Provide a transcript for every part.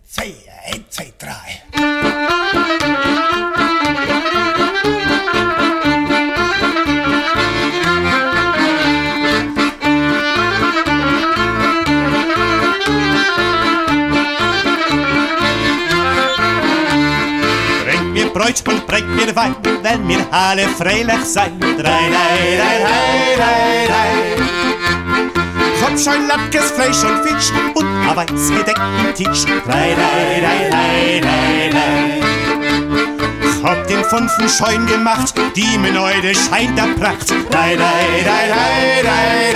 2, 1, 2, 3. Bringt mir Brot und bringt mir Wein, wenn wir alle freilich sein. 3, 3, 3, 3, 3, 3. Kopfschein, Latkes, Fleisch und Fisch und ein weiß gedeckten Tisch. 3, 3, 3, 3, 3, 3. Ich hab den Funfen Scheun gemacht, die Meneude scheint der Pracht. 3, 3, 3, 3, 3,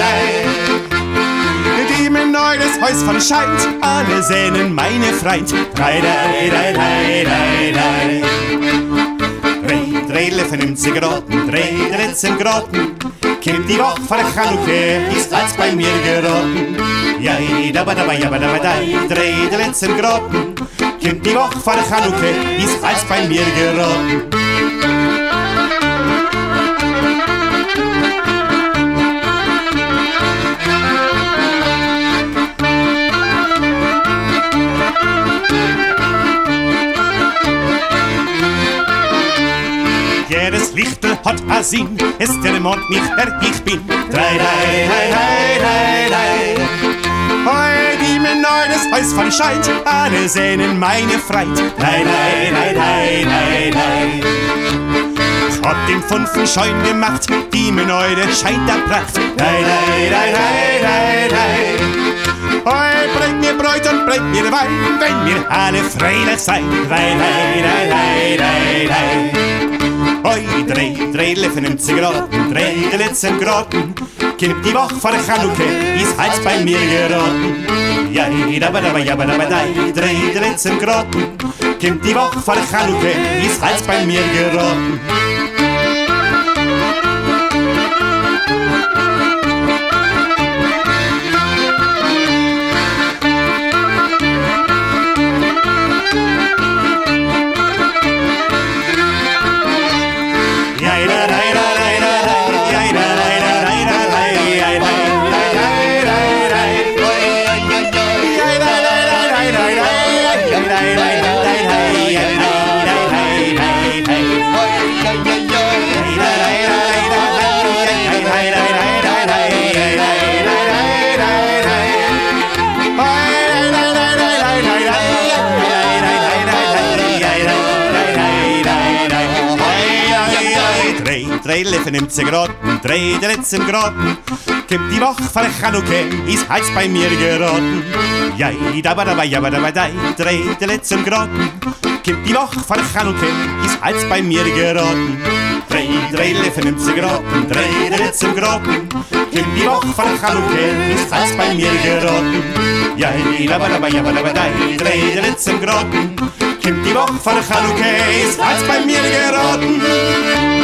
3. Die Meneudes Haus von scheint, alle sehnen meine Freund. 3, 3, 3, 3, 3, 3. Drei vernimmt sie geraten, 3, 13 Graten. Kommt die Woche vor der Chanukka, ist als bei mir geraten. Ja, da ba da ba ja ba da ba da, 3, 13 Graten. Kommt die Woche vor der Chanukka, ist als bei mir geraten. Jedes Lichtel hat a Sinn, es der Mond nicht wer ich bin. 3, 3, 3, 3, 3, 3. Heu, die mir neues Haus von scheint, alle sehnen meine Freund. 3, 3, 3, 3, 3, 3. Ich hab den Funfen Scheun gemacht, die mir neude scheint der Pracht. 3, 3, 3, 3, 3, 3. Heu, bringt mir Brot und bringt mir Wein, wenn wir alle freilich sein. 3, 3, 3, 3, 3, 3. Hoi, 3, 3 vernimmt Graten, 3, 13 Graten. Kommt die Woche vor der Chanukka, ist Hals bei mir geraten. Ja, da ba da ba ja ba da ba da, 3, 13 Graten. Kommt die Woche vor der Chanukka, ist Hals bei mir geraten. Drei vernimmt Graten, 3, 13 Graten. Kommt die Woche vor der Chanukka, ist Hals bei mir geraten. Ja, da ba da ba ja ba da ba da, 3, 13 Graten. Kommt die Woche vor der Chanukka, ist Hals bei mir geraten. 3, vernimmt Graten, 3, 13 Graten. Kommt die Woche vor der Chanukka, ist Hals bei mir geraten. Ja, da ba da ba ja ba da ba da, 3, 13 Graten. Kommt die Woche vor der Chanukka, ist Hals bei mir geraten.